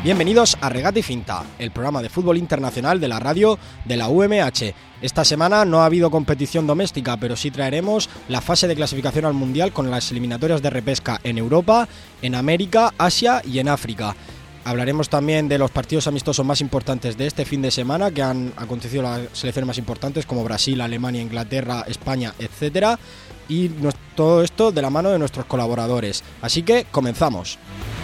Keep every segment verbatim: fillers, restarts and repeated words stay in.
Bienvenidos a Regata y Finta, el programa de fútbol internacional de la radio de la U M H. Esta semana no ha habido competición doméstica, pero sí traeremos la fase de clasificación al Mundial con las eliminatorias de repesca en Europa, en América, Asia y en África. Hablaremos también de los partidos amistosos más importantes de este fin de semana, que han acontecido las selecciones más importantes como Brasil, Alemania, Inglaterra, España, etcétera. Y todo esto de la mano de nuestros colaboradores. Así que comenzamos.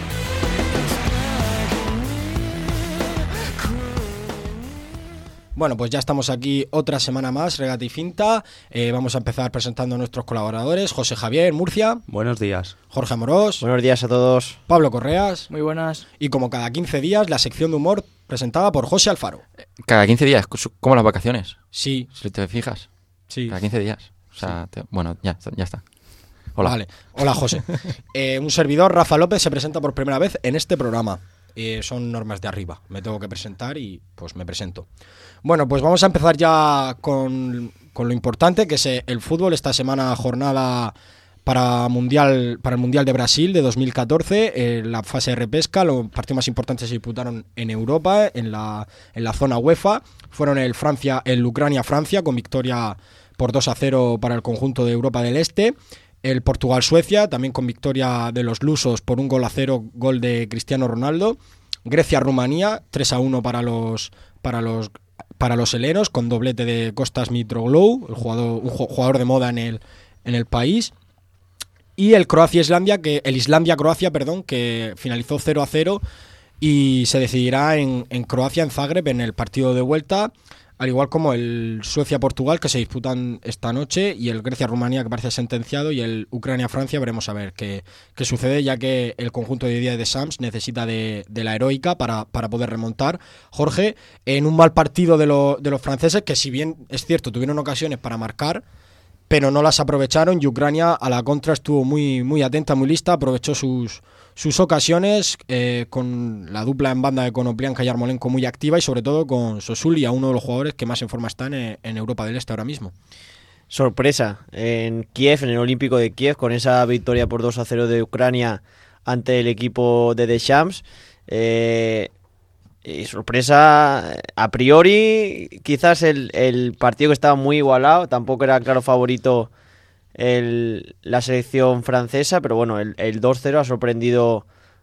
Bueno, pues ya estamos aquí otra semana más, Regata y Finta. Eh, vamos a empezar presentando a nuestros colaboradores. José Javier, Murcia. Buenos días. Jorge Amorós. Buenos días a todos. Pablo Correas. Muy buenas. Y como cada quince días, la sección de humor presentada por José Alfaro. Cada quince días, como las vacaciones. Sí. Si te fijas. Sí. Cada quince días. O sea, sí. te, bueno, ya, ya está. Hola. Vale. Hola, José. eh, un servidor, Rafa López, se presenta por primera vez en este programa. Eh, son normas de arriba. Me tengo que presentar y pues me presento. Bueno, pues vamos a empezar ya con, con lo importante, que es el fútbol. Esta semana jornada para mundial para el Mundial de Brasil de dos mil catorce, eh, la fase de repesca. Los partidos más importantes se disputaron en Europa, en la, en la zona UEFA. Fueron el Francia, el Ucrania-Francia, con victoria por dos a cero para el conjunto de Europa del Este. El Portugal-Suecia, también con victoria de los lusos por un gol a cero, gol de Cristiano Ronaldo. Grecia-Rumanía, tres a uno para los para los para los helenos, con doblete de Kostas Mitroglou, el jugador, un jugador de moda en el en el país. Y el Croacia-Islandia, que el Islandia-Croacia, perdón, que finalizó cero a cero y se decidirá en, en Croacia, en Zagreb, en el partido de vuelta. Al igual como el Suecia-Portugal, que se disputan esta noche, y el Grecia-Rumanía, que parece sentenciado, y el Ucrania-Francia. Veremos a ver qué, qué sucede, ya que el conjunto de Didier Deschamps necesita de, de la heroica para, para poder remontar. Jorge, en un mal partido de, lo, de los franceses, que si bien es cierto, tuvieron ocasiones para marcar, pero no las aprovecharon, y Ucrania a la contra estuvo muy, muy atenta, muy lista, aprovechó sus... sus ocasiones, eh, con la dupla en banda de Konoplyanka y Yarmolenko muy activa, y sobre todo con Sosulia, uno de los jugadores que más en forma están en, en Europa del Este ahora mismo. Sorpresa en Kiev, en el Olímpico de Kiev, con esa victoria por dos a cero de Ucrania ante el equipo de Deschamps. Eh, y sorpresa, a priori, quizás el, el partido que estaba muy igualado, tampoco era claro favorito El, la selección francesa, pero bueno, el, el dos cero ha sorprendido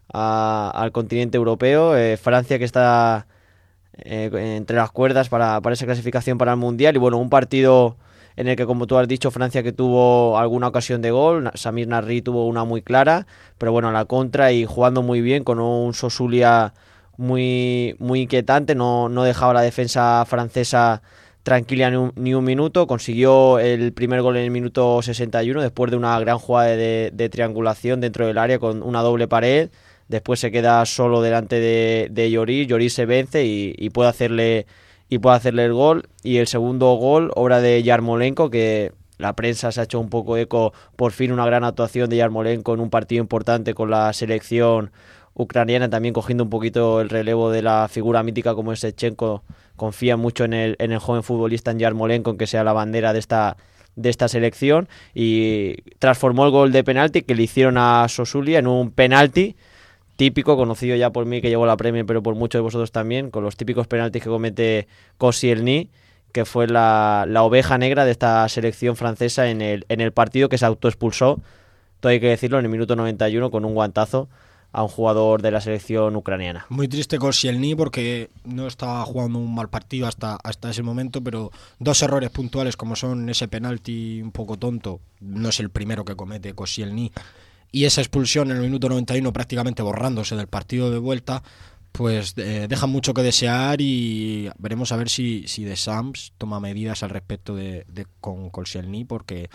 a, al continente europeo. eh, Francia, que está eh, entre las cuerdas para, para esa clasificación para el Mundial, y bueno, un partido en el que, como tú has dicho, Francia que tuvo alguna ocasión de gol, Samir Nasri tuvo una muy clara, pero bueno, a la contra y jugando muy bien, con un Sosulia muy, muy inquietante, no, no dejaba la defensa francesa tranquila ni un, ni un minuto. Consiguió el primer gol en el minuto sesenta y uno, después de una gran jugada de, de triangulación dentro del área con una doble pared. Después se queda solo delante de, de Lloris, Lloris se vence y, y puede hacerle y puede hacerle el gol. Y el segundo gol, obra de Yarmolenko, que la prensa se ha hecho un poco eco, por fin una gran actuación de Yarmolenko en un partido importante con la selección ucraniana, también cogiendo un poquito el relevo de la figura mítica como es Shevchenko. Confía mucho en el, en el joven futbolista, en Yarmolenko, en que sea la bandera de esta, de esta selección, y transformó el gol de penalti que le hicieron a Sosulia en un penalti típico, conocido ya por mí, que llevo la Premier, pero por muchos de vosotros también, con los típicos penaltis que comete Koscielny, que fue la, la oveja negra de esta selección francesa en el, en el partido, que se autoexpulsó, todo hay que decirlo, en el minuto noventa y uno con un guantazo a un jugador de la selección ucraniana. Muy triste Koscielny, porque no estaba jugando un mal partido hasta, hasta ese momento, pero dos errores puntuales como son ese penalti un poco tonto, no es el primero que comete Koscielny, y esa expulsión en el minuto noventa y uno prácticamente borrándose del partido de vuelta, pues eh, deja mucho que desear, y veremos a ver si, si Deschamps toma medidas al respecto de, de con Koscielny, porque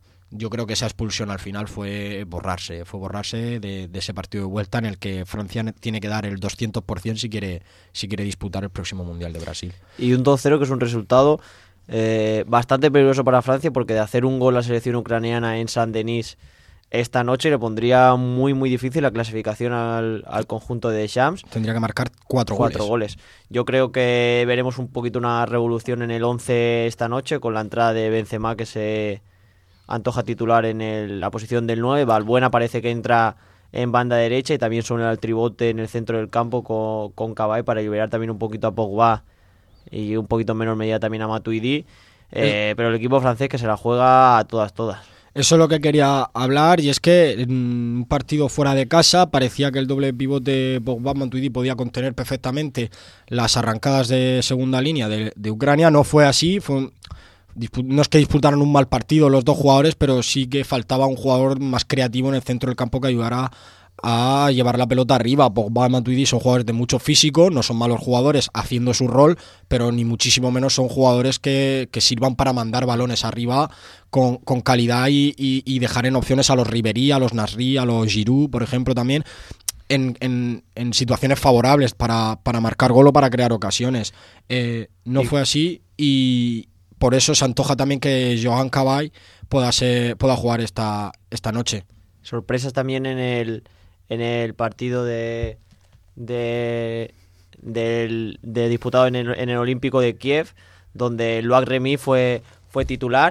yo creo que esa expulsión al final fue borrarse, fue borrarse de, de ese partido de vuelta en el que Francia tiene que dar el doscientos por ciento si quiere, si quiere disputar el próximo Mundial de Brasil. Y un dos cero que es un resultado eh, bastante peligroso para Francia, porque de hacer un gol a la selección ucraniana en Saint-Denis esta noche le pondría muy muy difícil la clasificación al, al conjunto de Deschamps. Tendría que marcar cuatro, cuatro goles. goles. Yo creo que veremos un poquito una revolución en el once esta noche, con la entrada de Benzema, que se antoja titular en el, la posición del nueve. Valbuena parece que entra en banda derecha y también sobre el tribote en el centro del campo con, con Cabaye para liberar también un poquito a Pogba y un poquito menos medida también a Matuidi. Eh, pero el equipo francés que se la juega a todas, todas. Eso es lo que quería hablar, y es que en un partido fuera de casa parecía que el doble pivote Pogba-Matuidi podía contener perfectamente las arrancadas de segunda línea de, de Ucrania. No fue así, fue un, no es que disputaron un mal partido los dos jugadores, pero sí que faltaba un jugador más creativo en el centro del campo que ayudara a llevar la pelota arriba. Pogba y Matuidi son jugadores de mucho físico, no son malos jugadores haciendo su rol, pero ni muchísimo menos son jugadores que, que sirvan para mandar balones arriba con, con calidad y, y, y dejar en opciones a los Ribéry, a los Nasri, a los Giroud, por ejemplo, también en, en, en situaciones favorables para, para marcar gol o para crear ocasiones. Eh, no sí. fue así, y por eso se antoja también que Johan Cabaye pueda, ser, pueda jugar esta, esta noche. Sorpresas también en el en el partido de de, de, de disputado en el, en el Olímpico de Kiev, donde Loic Remy fue, fue titular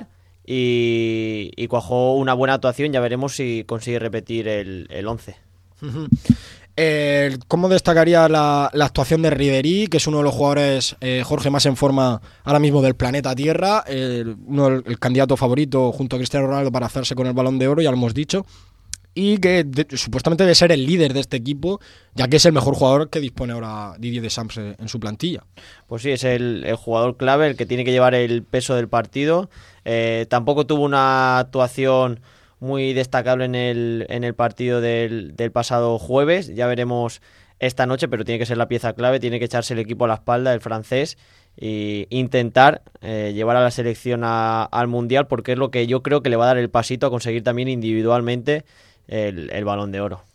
y, y cuajó una buena actuación. Ya veremos si consigue repetir el, el once. Uh-huh. Eh, ¿Cómo destacaría la, la actuación de Ribéry, que es uno de los jugadores, eh, Jorge, más en forma ahora mismo del planeta Tierra, eh, uno, el, el candidato favorito junto a Cristiano Ronaldo para hacerse con el Balón de Oro, ya lo hemos dicho, y que de, supuestamente debe ser el líder de este equipo, ya que es el mejor jugador que dispone ahora Didier Deschamps en su plantilla? Pues sí, es el, el jugador clave, el que tiene que llevar el peso del partido. Eh, tampoco tuvo una actuación muy destacable en el, en el partido del, del pasado jueves. Ya veremos esta noche, pero tiene que ser la pieza clave, tiene que echarse el equipo a la espalda, el francés, e intentar eh, llevar a la selección a, al Mundial, porque es lo que yo creo que le va a dar el pasito a conseguir también individualmente el, el Balón de Oro.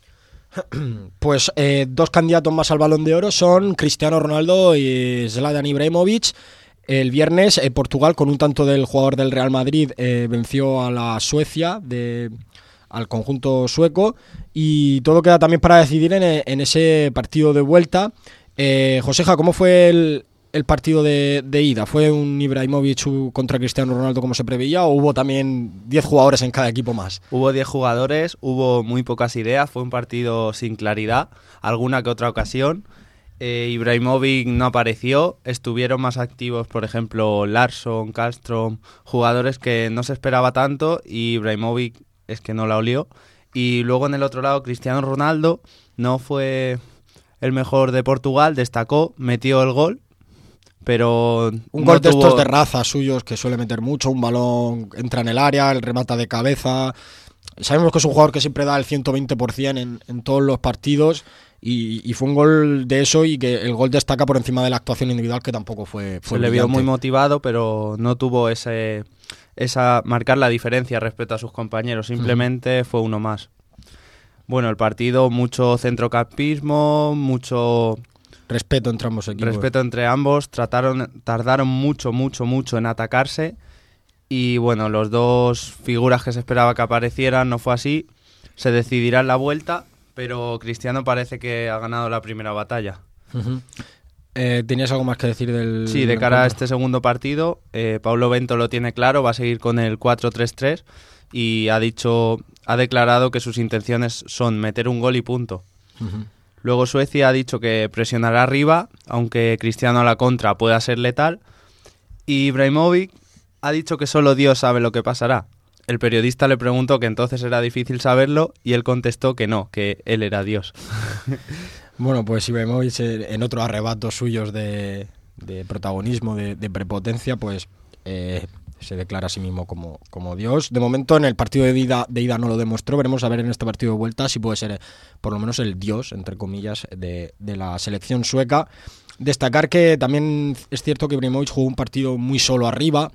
Pues eh, dos candidatos más al Balón de Oro son Cristiano Ronaldo y Zlatan Ibrahimovic. El viernes eh, Portugal, con un tanto del jugador del Real Madrid, eh, venció a la Suecia, de, al conjunto sueco, y todo queda también para decidir en, en ese partido de vuelta. Eh, Joseja, ¿cómo fue el, el partido de, de ida? ¿Fue un Ibrahimovic contra Cristiano Ronaldo como se preveía, o hubo también diez jugadores en cada equipo más? Hubo diez jugadores, hubo muy pocas ideas, fue un partido sin claridad, alguna que otra ocasión. Eh, Ibrahimovic no apareció, estuvieron más activos, por ejemplo, Larsson, Kallström, jugadores que no se esperaba tanto, y Ibrahimovic es que no la olió. Y luego en el otro lado, Cristiano Ronaldo no fue el mejor de Portugal, destacó, metió el gol, pero un no gol de tuvo... estos de raza suyos, que suele meter mucho, un balón entra en el área, el remata de cabeza. Sabemos que es un jugador que siempre da el ciento veinte por ciento en, en todos los partidos, y, y fue un gol de eso, y que el gol destaca por encima de la actuación individual, que tampoco fue, fue Se le vio muy motivado, pero no tuvo ese esa marcar la diferencia respecto a sus compañeros, simplemente uh-huh. fue uno más. Bueno, el partido, mucho centrocampismo, mucho respeto entre ambos equipos. Respeto entre ambos, trataron tardaron mucho, mucho, mucho en atacarse. Y bueno, los dos figuras que se esperaba que aparecieran no fue así. Se decidirá en la vuelta, pero Cristiano parece que ha ganado la primera batalla. Uh-huh. Eh, ¿Tenías algo más que decir del...? Sí, de cara a este segundo partido, eh, Paulo Bento lo tiene claro, va a seguir con el cuatro tres tres y ha dicho, ha declarado que sus intenciones son meter un gol y punto. Uh-huh. Luego Suecia ha dicho que presionará arriba, aunque Cristiano a la contra pueda ser letal. Y Ibrahimovic ha dicho que solo Dios sabe lo que pasará. El periodista le preguntó que entonces era difícil saberlo, y él contestó que no, que él era Dios. Bueno, pues Ibrahimovic, en otros arrebatos suyos de, de protagonismo, de, de prepotencia, pues eh, se declara a sí mismo como, como Dios. De momento, en el partido de ida, de ida no lo demostró. Veremos a ver en este partido de vuelta si puede ser por lo menos el Dios, entre comillas, de, de la selección sueca. Destacar que también es cierto que Ibrahimovic jugó un partido muy solo arriba.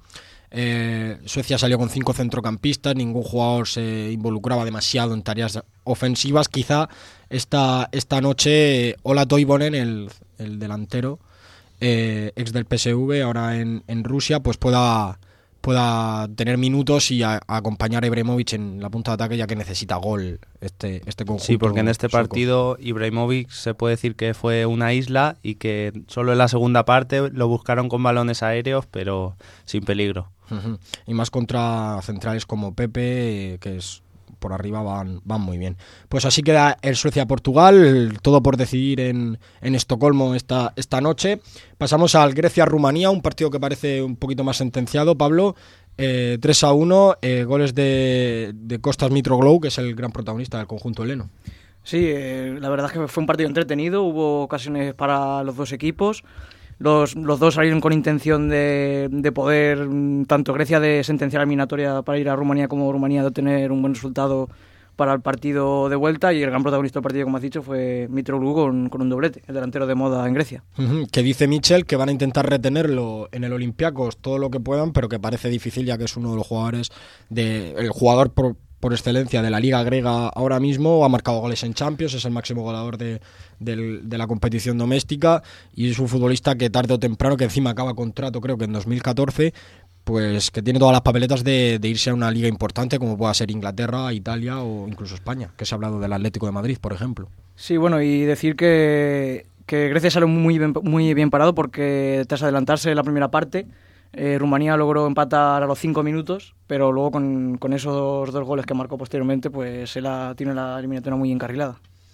Eh, Suecia salió con cinco centrocampistas, ningún jugador se involucraba demasiado en tareas ofensivas. Quizá esta, esta noche Ola Toivonen, el, el delantero, eh, ex del P S V, ahora en, en Rusia, pues pueda, pueda tener minutos y a, a acompañar a Ibrahimovic en la punta de ataque, ya que necesita gol este, este conjunto. Sí, porque en este sueco. partido Ibrahimovic se puede decir que fue una isla, y que solo en la segunda parte lo buscaron con balones aéreos, pero sin peligro. Uh-huh. Y más contra centrales como Pepe, que es por arriba van, van muy bien. Pues así queda el Suecia-Portugal, todo por decidir en, en Estocolmo esta, esta noche. Pasamos al Grecia-Rumanía, un partido que parece un poquito más sentenciado, Pablo. Eh, tres a uno, eh, goles de, de Kostas Mitroglou, que es el gran protagonista del conjunto heleno. Sí, eh, la verdad es que fue un partido entretenido, hubo ocasiones para los dos equipos. Los, los dos salieron con intención de, de poder, tanto Grecia de sentenciar la eliminatoria para ir a Rumanía como Rumanía de obtener un buen resultado para el partido de vuelta, y el gran protagonista del partido, como has dicho, fue Mitroglou con, con un doblete, el delantero de moda en Grecia. Uh-huh. Que dice Michel que van a intentar retenerlo en el Olympiacos todo lo que puedan, pero que parece difícil, ya que es uno de los jugadores, de, el jugador por, por excelencia de la liga griega ahora mismo. Ha marcado goles en Champions, es el máximo goleador de, de, de la competición doméstica, y es un futbolista que tarde o temprano, que encima acaba contrato creo que en dos mil catorce, pues que tiene todas las papeletas de, de irse a una liga importante como pueda ser Inglaterra, Italia o incluso España, que se ha hablado del Atlético de Madrid, por ejemplo. Sí, bueno, y decir que, que Grecia salió muy bien, muy bien parado, porque tras adelantarse en la primera parte, eh, Rumanía logró empatar a los cinco minutos, pero luego con, con esos dos goles que marcó posteriormente, pues él la, tiene la eliminatoria muy encarrilada.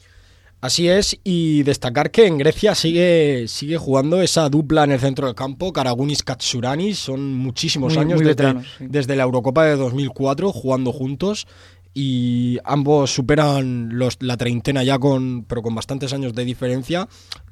Así es, y destacar que en Grecia sigue sigue jugando esa dupla en el centro del campo, Karagunis-Katsouranis, son muchísimos muy, años muy desde, veteranos, sí. desde la Eurocopa de dos mil cuatro jugando juntos, y ambos superan los, la treintena ya, con pero con bastantes años de diferencia,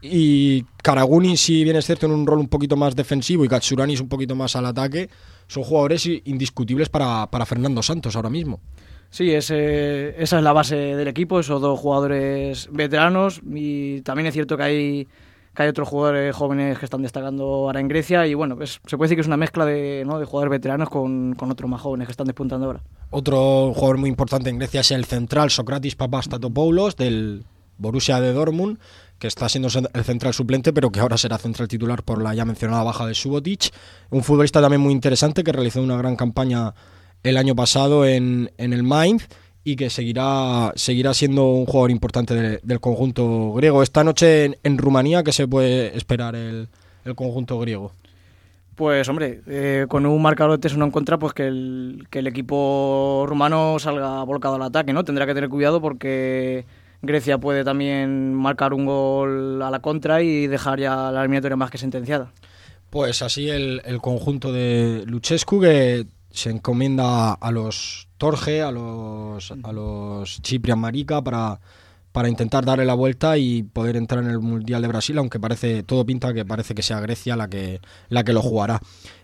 y Karagunis, si bien es cierto, en un rol un poquito más defensivo, y Katsouranis un poquito más al ataque, son jugadores indiscutibles para, para Fernando Santos ahora mismo. Sí, ese, esa es la base del equipo, esos dos jugadores veteranos, y también es cierto que hay, que hay otros jugadores jóvenes que están destacando ahora en Grecia, y bueno, pues se puede decir que es una mezcla de, ¿no?, de jugadores veteranos con, con otros más jóvenes que están despuntando ahora. Otro jugador muy importante en Grecia es el central Socratis Papastatopoulos del Borussia de Dortmund, que está siendo el central suplente, pero que ahora será central titular por la ya mencionada baja de Subotic. Un futbolista también muy interesante que realizó una gran campaña el año pasado en, en el Mainz, y que seguirá seguirá siendo un jugador importante de, del conjunto griego. Esta noche en, en Rumanía, ¿qué se puede esperar el, el conjunto griego? Pues hombre, eh, con un marcador de tres uno en contra, pues que el, que el equipo rumano salga volcado al ataque, ¿no? Tendrá que tener cuidado, porque Grecia puede también marcar un gol a la contra y dejar ya la eliminatoria más que sentenciada. Pues así el, el conjunto de Lucescu, que se encomienda a los Torge, a los a los Ciprian Marica para, para intentar darle la vuelta y poder entrar en el Mundial de Brasil, aunque parece todo pinta que parece que sea Grecia la que la que lo jugará.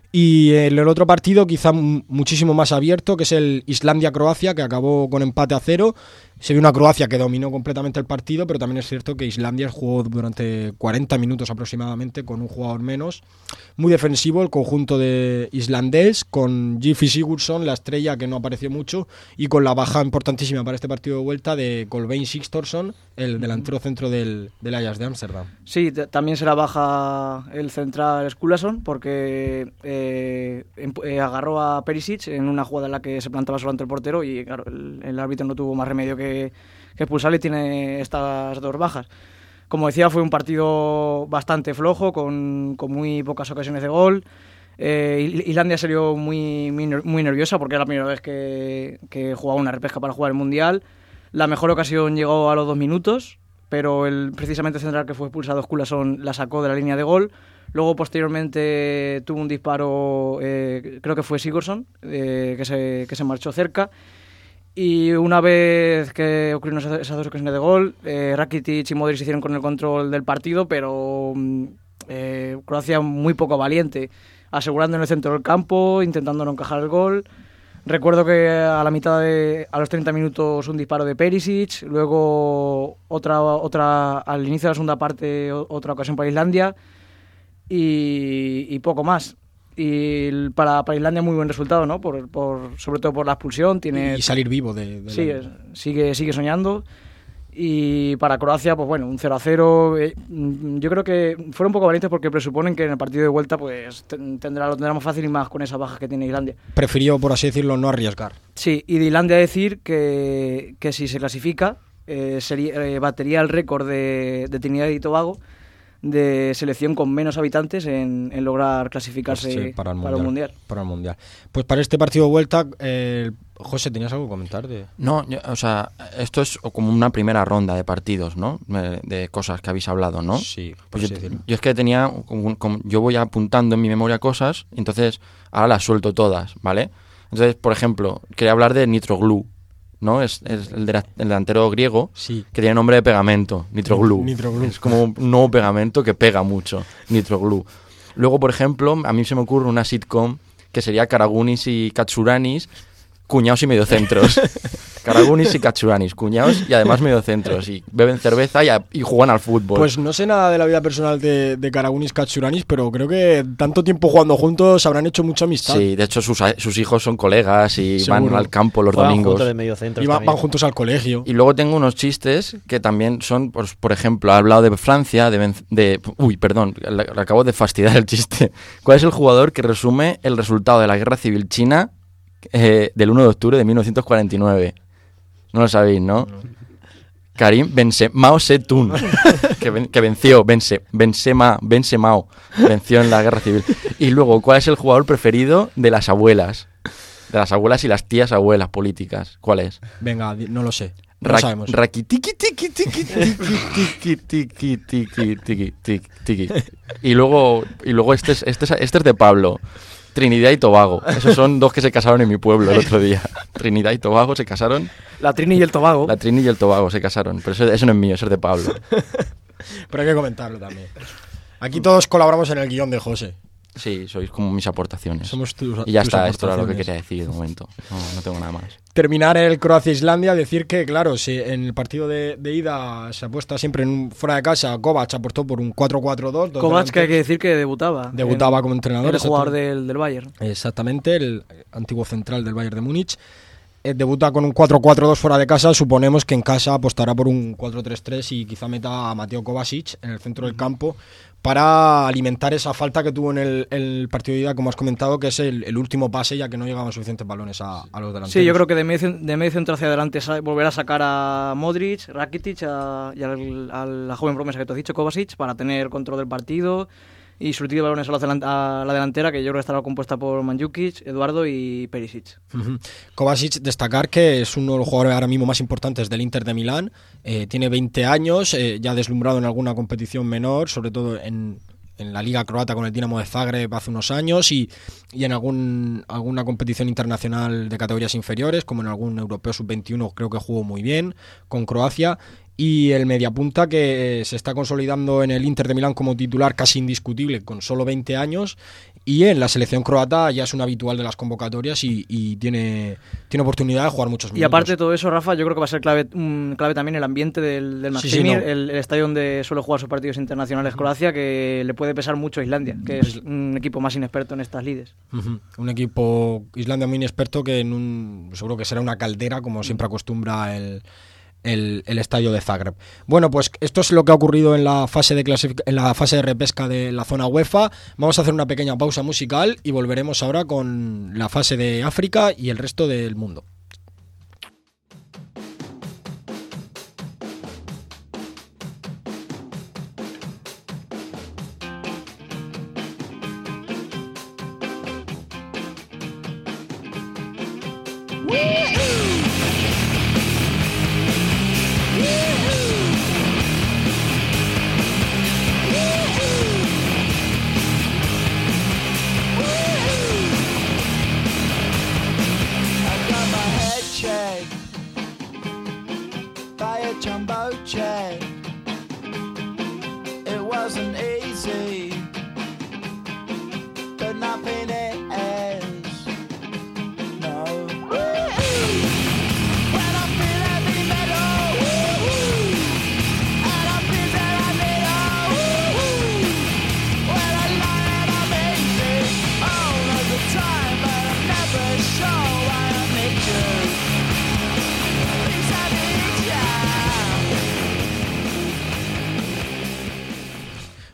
Y en el otro partido, quizá muchísimo más abierto, que es el Islandia-Croacia, que acabó con empate a cero. Se vio una Croacia que dominó completamente el partido, pero también es cierto que Islandia jugó durante cuarenta minutos aproximadamente con un jugador menos. Muy defensivo el conjunto de islandés, con Gylfi Sigurdsson, la estrella que no apareció mucho, y con la baja importantísima para este partido de vuelta de Kolbeinn Sigthorsson, el delantero centro del, del Ajax de Ámsterdam. Sí, t- también será baja el central Skulason, porque eh, eh, agarró a Perisic en una jugada en la que se plantaba solo ante el portero, y claro, el, el árbitro no tuvo más remedio que que expulsarle, y tiene estas dos bajas. Como decía, fue un partido bastante flojo, con, con muy pocas ocasiones de gol. Eh, Islandia salió muy, muy, muy nerviosa, porque era la primera vez que, que jugaba una repesca para jugar el Mundial. La mejor ocasión llegó a los dos minutos, pero el precisamente central que fue expulsado, Skulason, la sacó de la línea de gol. Luego, posteriormente, tuvo un disparo, eh, creo que fue Sigurdsson, eh, que, se, que se marchó cerca. Y una vez que ocurrieron esas, esas dos ocasiones de gol, eh, Rakitic y Modric se hicieron con el control del partido, pero eh, Croacia muy poco valiente, asegurando en el centro del campo, intentando no encajar el gol. Recuerdo que a la mitad de, a los treinta minutos, un disparo de Perisic, luego otra otra al inicio de la segunda parte, otra ocasión para Islandia, y, y poco más. Y para, para Islandia muy buen resultado, ¿no? Por, por, sobre todo por la expulsión. Tiene, y salir vivo de, de sí, la... es, sigue, sigue soñando. Y para Croacia, pues bueno, un cero a cero. Eh, yo creo que fueron un poco valientes, porque presuponen que en el partido de vuelta pues tendrá, lo tendrá más fácil, y más con esas bajas que tiene Islandia. Prefirió, por así decirlo, no arriesgar. Sí, y de Islandia decir que, que si se clasifica, eh, sería, eh, batería el récord de, de Trinidad y Tobago de selección con menos habitantes en, en lograr clasificarse Pues sí, para, el para mundial, un mundial. Para el mundial. Pues para este partido de vuelta, eh, José, ¿tenías algo que comentar? De... No, yo- o sea, esto es como una primera ronda de partidos, ¿no? Eh, De cosas que habéis hablado, ¿no? Sí, por Pues así yo, decirlo. yo es que tenía, como- como- yo voy apuntando en mi memoria cosas, entonces ahora las suelto todas, ¿vale? Entonces, por ejemplo, quería hablar de Nitroglou, ¿no? Es, es el, dela- el delantero griego Sí. que tiene nombre de pegamento, Nitroglou. Nitroglou. Es como un nuevo pegamento que pega mucho, Nitroglou. Luego, por ejemplo, a mí se me ocurre una sitcom que sería Karagunis y Katsuranis, cuñados y mediocentros. Karagunis y Katsuranis, cuñados y además mediocentros. Y beben cerveza y, a- y juegan al fútbol. Pues no sé nada de la vida personal de, de Karagunis Katsuranis, pero creo que tanto tiempo jugando juntos habrán hecho mucha amistad. Sí, de hecho sus, sus hijos son colegas y Seguro. van al campo los Juegan domingos. juntos de mediocentros Y va- también. van juntos al colegio. Y luego tengo unos chistes que también son, pues, por ejemplo, he hablado de Francia, de, Ven- de... Uy, perdón, le, le acabo de fastidiar el chiste. ¿Cuál es el jugador que resume el resultado de la Guerra Civil China eh, del uno de octubre de mil novecientos cuarenta y nueve? No lo sabéis, ¿no? Karim Benzema, Mao Zedong, que, ven- que venció, vence, Benzema, Benzemao, venció en la Guerra Civil. Y luego, ¿cuál es el jugador preferido de las abuelas? De las abuelas y las tías abuelas políticas. ¿Cuál es? Venga, di- no lo sé. No Ra- lo sabemos. Rakitiki tiki tiki tiki tiki tiki tiki tiki tiki. Y luego y luego este es, este es este es de Pablo. Trinidad y Tobago. Esos son dos que se casaron en mi pueblo el otro día. Trinidad y Tobago se casaron. La Trini y el Tobago. La Trini y el Tobago se casaron. Pero eso, eso no es mío, eso es de Pablo. Pero hay que comentarlo también. Aquí todos colaboramos en el guión de José. Sí, sois como mis aportaciones. Somos tus, Y ya tus está, esto era lo que aportaciones. quería decir de momento. No, no tengo nada más. Terminar el Croacia-Islandia, decir que, claro, si en el partido de, de ida se apuesta siempre en un, fuera de casa, Kovac aportó por un cuatro cuatro dos. dos Kovac, que hay que delanteros. decir que debutaba. Debutaba en- como entrenador. El jugador exactamente. del, del Bayern. Exactamente, el antiguo central del Bayern de Múnich. Eh, debuta con un cuatro cuatro dos fuera de casa. Suponemos que en casa apostará por un cuatro tres tres y quizá meta a Mateo Kovacic en el centro del campo para alimentar esa falta que tuvo en el, el partido de ida, como has comentado, que es el, el último pase, ya que no llegaban suficientes balones a, a los delanteros. Sí, yo creo que de medio, de medio centro hacia adelante sa- volverá a sacar a Modric, Rakitic a- y al- a la joven promesa que te has dicho, Kovacic, para tener control del partido y surtir de balones a la, delan- a la delantera, que yo creo que estará compuesta por Mandzukic, Eduardo y Perisic. Ujú. Kovacic, destacar que es uno de los jugadores ahora mismo más importantes del Inter de Milán. Eh, tiene veinte años, eh, ya deslumbrado en alguna competición menor, sobre todo en, en la Liga Croata con el Dinamo de Zagreb hace unos años y, y en algún, alguna competición internacional de categorías inferiores, como en algún Europeo sub veintiuno creo que jugó muy bien con Croacia. Y el mediapunta que se está consolidando en el Inter de Milán como titular casi indiscutible con solo veinte años, y en la selección croata ya es un habitual de las convocatorias y, y tiene, tiene oportunidad de jugar muchos minutos. Y aparte de todo eso, Rafa, yo creo que va a ser clave, mm, clave también el ambiente del, del Sí, sí, Maximir, no. el, el estadio donde suele jugar sus partidos internacionales Croacia, que le puede pesar mucho a Islandia, que es un equipo más inexperto en estas lides. Ujú. Un equipo Islandia muy inexperto que en un, seguro que será una caldera, como siempre acostumbra el, el, el estadio de Zagreb. Bueno, pues esto es lo que ha ocurrido en la fase de clasific- en la fase de repesca de la zona UEFA. Vamos a hacer una pequeña pausa musical y volveremos ahora con la fase de África y el resto del mundo. I got my head checked by a jumbo jet. It wasn't easy, but nothing is. No. When I feel heavy metal, and I feel that I need a when I lie and I'm easy all of the time, but I'm never sure why I need you. Things I need ya.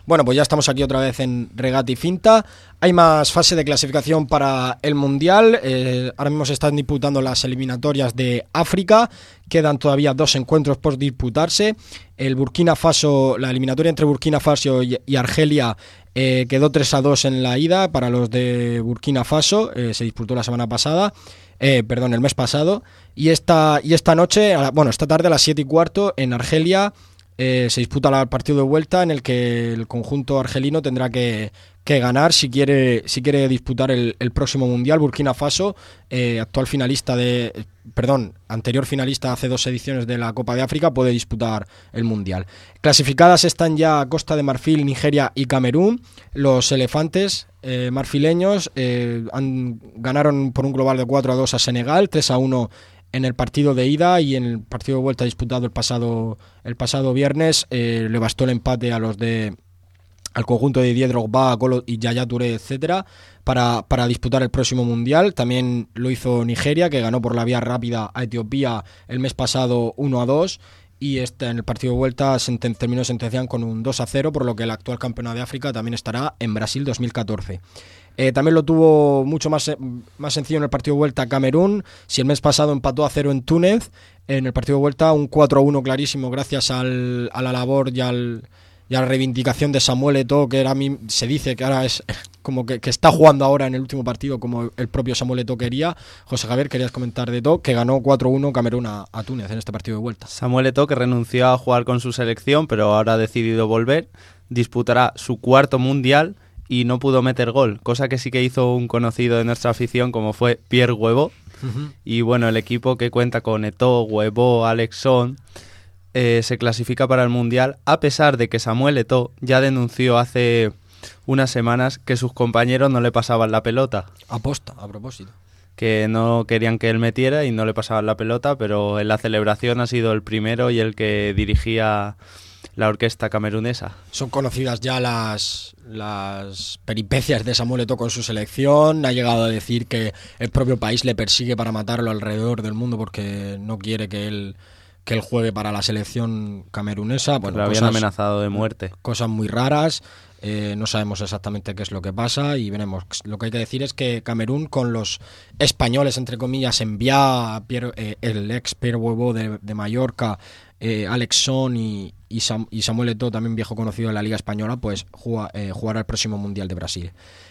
Bueno, pues ya estamos aquí otra vez en Regate y Finta. Hay más fase de clasificación para el Mundial. Eh, ahora mismo se están disputando las eliminatorias de África. Quedan todavía dos encuentros por disputarse. El Burkina Faso, la eliminatoria entre Burkina Faso y, y Argelia eh, quedó tres a dos en la ida para los de Burkina Faso. Eh, se disputó la semana pasada. Eh, perdón, el mes pasado. Y esta, y esta noche, a la- bueno, esta tarde a las siete y cuarto en Argelia. Eh, se disputa el partido de vuelta en el que el conjunto argelino tendrá que, que ganar si quiere si quiere disputar el, el próximo Mundial. Burkina Faso, eh, actual finalista de... Perdón, anterior finalista hace dos ediciones de la Copa de África, puede disputar el Mundial. Clasificadas están ya Costa de Marfil, Nigeria y Camerún. Los elefantes eh, marfileños eh, han, ganaron por un global de cuatro a dos a Senegal, tres a uno en el partido de ida, y en el partido de vuelta disputado el pasado el pasado viernes eh, le bastó el empate a los de al conjunto de Didier Drogba, Golo y Yaya Touré, etcétera, para, para disputar el próximo Mundial. También lo hizo Nigeria, que ganó por la vía rápida a Etiopía el mes pasado uno a dos, y este, en el partido de vuelta senten- terminó sentenciando con un dos a cero, por lo que el actual campeón de África también estará en Brasil dos mil catorce. Eh, también lo tuvo mucho más, eh, más sencillo en el partido de vuelta Camerún. Si el mes pasado empató a cero en Túnez, en el partido de vuelta un cuatro a uno clarísimo gracias al, a la labor y, al, y a la reivindicación de Samuel Eto'o, que era, a mí se dice que ahora es como que, que está jugando ahora en el último partido como el propio Samuel Eto'o quería. José Javier, querías comentar de Eto'o, que ganó cuatro a uno Camerún a, a Túnez en este partido de vuelta. Samuel Eto'o, que renunció a jugar con su selección, pero ahora ha decidido volver, disputará su cuarto Mundial y no pudo meter gol, cosa que sí que hizo un conocido de nuestra afición como fue Pierre Huevo. Uh-huh. Y bueno, el equipo que cuenta con Eto'o, Huevo, Alex Son eh, se clasifica para el Mundial, a pesar de que Samuel Eto'o ya denunció hace unas semanas que sus compañeros no le pasaban la pelota, Aposta, a propósito. que no querían que él metiera y no le pasaban la pelota, pero en la celebración ha sido el primero y el que dirigía la orquesta camerunesa. Son conocidas ya las, las peripecias de Samuel Eto'o con su selección. Ha llegado a decir que el propio país le persigue para matarlo alrededor del mundo porque no quiere que él, que él juegue para la selección camerunesa. Bueno, Lo habían cosas, amenazado de muerte. cosas muy raras. Eh, no sabemos exactamente qué es lo que pasa y veremos. Lo que hay que decir es que Camerún, con los españoles, entre comillas, envía a Pierre, eh, el ex Pierre Huevo de, de Mallorca, eh, Alex Son y, y, Sam, y Samuel Eto'o, también viejo conocido de la Liga Española, pues juega, eh, jugará el próximo Mundial de Brasil.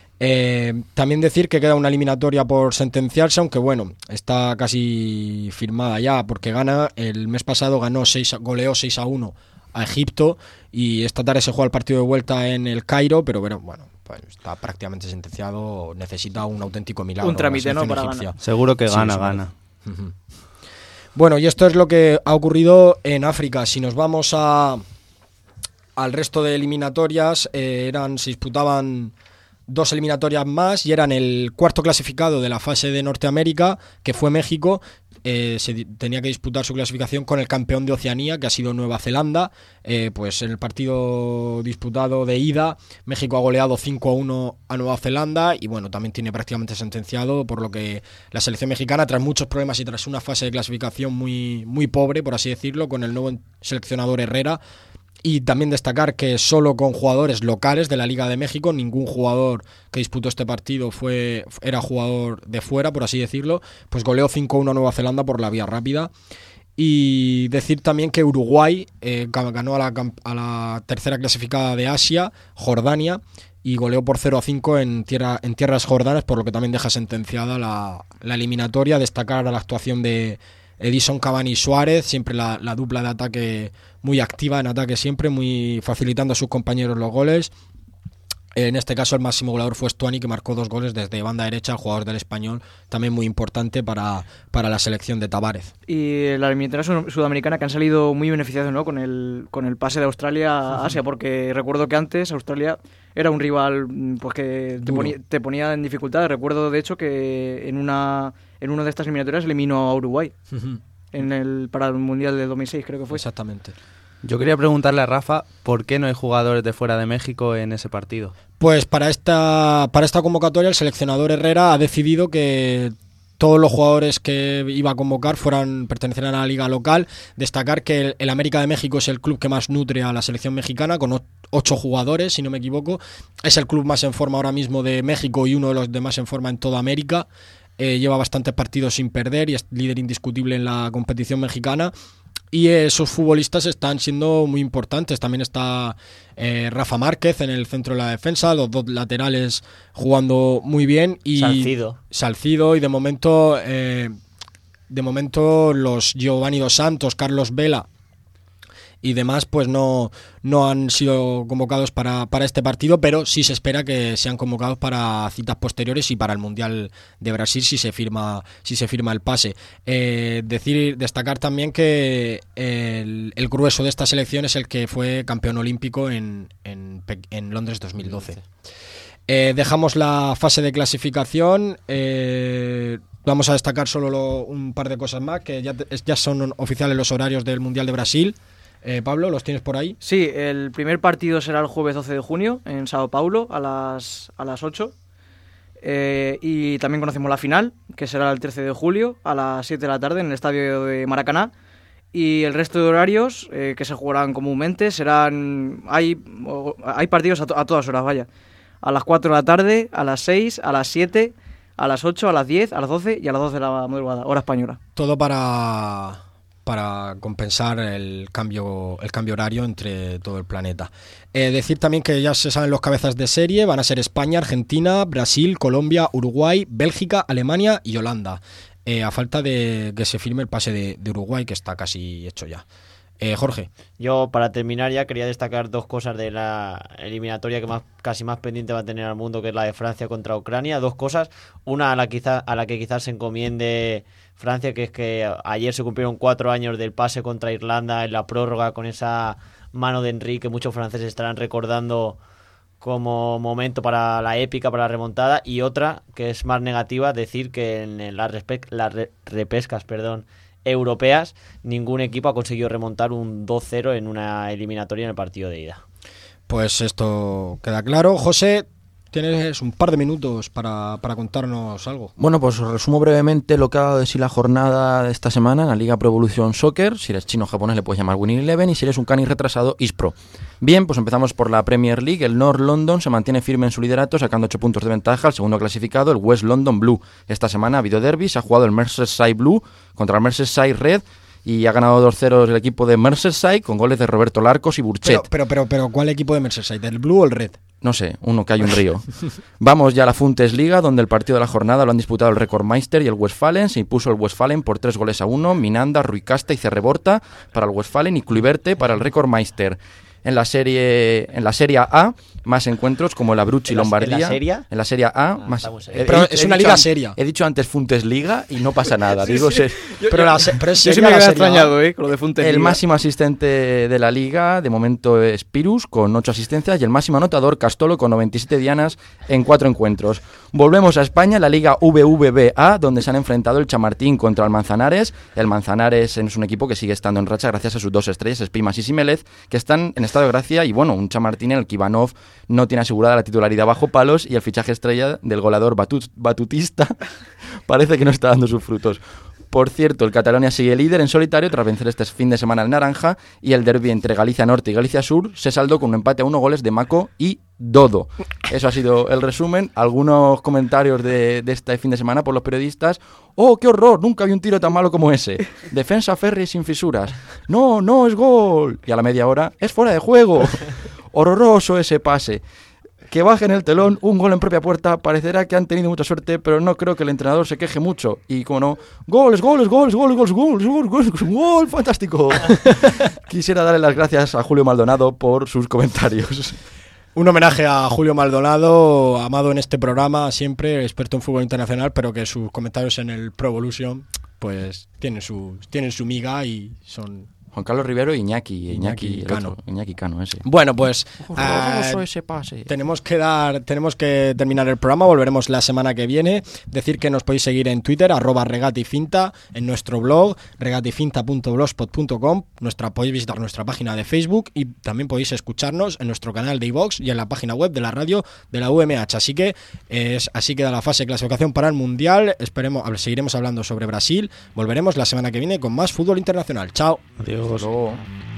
Eh, también decir que queda una eliminatoria por sentenciarse, aunque bueno, está casi firmada ya, porque gana, el mes pasado ganó seis, goleó seis a uno a Egipto, y esta tarde se juega el partido de vuelta en el Cairo, pero bueno, bueno pues está prácticamente sentenciado, necesita un auténtico milagro. Un trámite, la ¿no?, selección para egipcia. ganar. Seguro que Sí, gana, seguro. gana. Ujú. Bueno, y esto es lo que ha ocurrido en África. Si nos vamos a al resto de eliminatorias, eh, eran se disputaban dos eliminatorias más y eran el cuarto clasificado de la fase de Norteamérica, que fue México. Eh, se di- tenía que disputar su clasificación con el campeón de Oceanía, que ha sido Nueva Zelanda. Eh, pues en el partido disputado de ida, México ha goleado cinco a uno a Nueva Zelanda y bueno, también tiene prácticamente sentenciado, por lo que la selección mexicana, tras muchos problemas y tras una fase de clasificación muy, muy pobre, por así decirlo, con el nuevo seleccionador Herrera. Y también destacar que solo con jugadores locales de la Liga de México, ningún jugador que disputó este partido fue era jugador de fuera, por así decirlo, pues goleó cinco a uno a Nueva Zelanda por la vía rápida. Y decir también que Uruguay eh, ganó a la, cam- a la tercera clasificada de Asia, Jordania, y goleó por cero a cinco en, tierra, en tierras jordanas, por lo que también deja sentenciada la, la eliminatoria. Destacar a la actuación de Edison Cavani y Suárez, siempre la, la dupla de ataque muy activa en ataque, siempre muy facilitando a sus compañeros los goles. En este caso el máximo goleador fue Stuani, que marcó dos goles desde banda derecha, el jugador del Español, también muy importante para, para la selección de Tavares. Y la eliminatoria sud- sudamericana, que han salido muy beneficiados, ¿no?, con el, con el pase de Australia a Asia, porque recuerdo que antes Australia era un rival mm, pues que te Duro. ponía, te ponía en dificultades. Recuerdo de hecho que en una en una de estas eliminatorias eliminó a Uruguay en el para el Mundial de dos mil seis, creo que fue. Exactamente. Yo quería preguntarle a Rafa por qué no hay jugadores de fuera de México en ese partido. Pues para esta, para esta convocatoria el seleccionador Herrera ha decidido que todos los jugadores que iba a convocar fueran pertenecieran a la liga local. Destacar que el, el América de México es el club que más nutre a la selección mexicana, con o- ocho jugadores, si no me equivoco. Es el club más en forma ahora mismo de México y uno de los de más en forma en toda América. Eh, lleva bastantes partidos sin perder y es líder indiscutible en la competición mexicana. Y esos futbolistas están siendo muy importantes. También está eh, Rafa Márquez en el centro de la defensa, los dos laterales jugando muy bien. Y Salcido. Salcido y de momento, eh, de momento los Giovanni Dos Santos, Carlos Vela y demás, pues no, no han sido convocados para, para este partido, pero sí se espera que sean convocados para citas posteriores y para el Mundial de Brasil si se firma, si se firma el pase. Eh, decir, destacar también que el, el grueso de esta selección es el que fue campeón olímpico en, en, Pe- en Londres dos mil doce. Eh, dejamos la fase de clasificación. Eh, vamos a destacar solo lo- un par de cosas más, que ya, te- ya son oficiales los horarios del Mundial de Brasil. Eh, Pablo, ¿los tienes por ahí? Sí, el primer partido será el jueves doce de junio en Sao Paulo a las, a las ocho. Eh, y también conocemos la final, que será el trece de julio a las siete de la tarde en el estadio de Maracaná. Y el resto de horarios eh, que se jugarán comúnmente serán... Hay, o- hay partidos a, to- a todas horas, vaya. A las cuatro de la tarde, a las seis, a las siete, a las ocho, a las diez, a las doce y a las doce de la madrugada, hora española. Todo para, para compensar el cambio, el cambio horario entre todo el planeta. Eh, decir también que ya se saben los cabezas de serie, van a ser España, Argentina, Brasil, Colombia, Uruguay, Bélgica, Alemania y Holanda. Eh, a falta de que se firme el pase de, de Uruguay, que está casi hecho ya. Eh, Jorge. Yo, para terminar ya, quería destacar dos cosas de la eliminatoria que más casi más pendiente va a tener al mundo, que es la de Francia contra Ucrania. Dos cosas. Una a la, quizá, a la que quizás se encomiende Francia, que es que ayer se cumplieron cuatro años del pase contra Irlanda en la prórroga con esa mano de Henry que muchos franceses estarán recordando como momento para la épica, para la remontada. Y otra, que es más negativa, decir que en las, respe- las re- repescas perdón, europeas ningún equipo ha conseguido remontar un dos cero en una eliminatoria en el partido de ida. Pues esto queda claro. José, tienes un par de minutos para, para contarnos algo. Bueno, pues os resumo brevemente lo que ha dado de sí la jornada de esta semana en la Liga Pro Evolution Soccer. Si eres chino o japonés le puedes llamar Winning Eleven, y si eres un cani retrasado, Ispro. Bien, pues empezamos por la Premier League. El North London se mantiene firme en su liderato, sacando ocho puntos de ventaja al segundo clasificado, el West London Blue. Esta semana ha habido derby, se ha jugado el Merseyside Blue contra el Merseyside Red, y ha ganado dos cero el equipo de Merseyside con goles de Roberto Larcos y Burchet. Pero, pero, pero, pero, ¿cuál equipo de Merseyside? ¿El Blue o el Red? No sé, uno que hay un río. Vamos ya a la Bundesliga, donde el partido de la jornada lo han disputado el Recordmeister y el Westfalen. Se impuso el Westfalen por tres goles a uno. Minanda, Ruicasta y Cerreborta para el Westfalen y Kluiverte para el Recordmeister. En la serie en la Serie A, más encuentros como el Abruzzi y ¿En la- Lombardía. en la Serie? En la Serie A, Ah, más. estamos ahí. Pero he- es he una dicho liga an- seria. He dicho antes Bundesliga y no pasa nada. Digo, se- Pero la se- pero es Yo sí seria me la había Serie A. extrañado, ¿eh? Con lo de Fuentes. el máximo asistente de la liga de momento es Pirus con ocho asistencias, y el máximo anotador Castolo con noventa y siete dianas en cuatro encuentros. Volvemos a España, la liga V V B A, donde se han enfrentado el Chamartín contra el Manzanares. El Manzanares es un equipo que sigue estando en racha gracias a sus dos estrellas, Espimas y Simelez, que están en estado de gracia, y bueno, un Chamartín en el que Ivanov no tiene asegurada la titularidad bajo palos, y el fichaje estrella del goleador Batut- Batutista parece que no está dando sus frutos. Por cierto, el Catalonia sigue líder en solitario tras vencer este fin de semana al Naranja, y el derbi entre Galicia Norte y Galicia Sur se saldó con un empate a uno goles de Mako y Dodo. Eso ha sido el resumen. Algunos comentarios de, de este fin de semana por los periodistas. ¡Oh, qué horror! Nunca vi un tiro tan malo como ese. Defensa Ferri sin fisuras. ¡No, no, es gol! Y a la media hora, ¡es fuera de juego! Horroroso ese pase. Que bajen el telón, un gol en propia puerta. Parecerá que han tenido mucha suerte, pero no creo que el entrenador se queje mucho. Y como no, goles, goles, goles, goles, goles, goles, goles, goles, goles, gol, fantástico. Quisiera darle las gracias a Julio Maldonado por sus comentarios. Un homenaje a Julio Maldonado, amado en este programa, siempre experto en fútbol internacional, pero que sus comentarios en el Pro Evolution pues tienen su, tienen su miga y son Juan Carlos Rivero y Iñaki. Iñaki, Iñaki el Cano. otro, Iñaki Cano, ese. Bueno, pues Ojo, eh, famoso ese pase. tenemos que dar, tenemos que terminar el programa. Volveremos la semana que viene. Decir que nos podéis seguir en Twitter, arroba regatifinta, en nuestro blog, regatifinta punto blogspot punto com. Nuestra, podéis visitar nuestra página de Facebook y también podéis escucharnos en nuestro canal de iVoox y en la página web de la radio de la U M H. Así que es, así queda la fase de clasificación para el Mundial. Esperemos, seguiremos hablando sobre Brasil. Volveremos la semana que viene con más fútbol internacional. Chao. Adiós. Luego.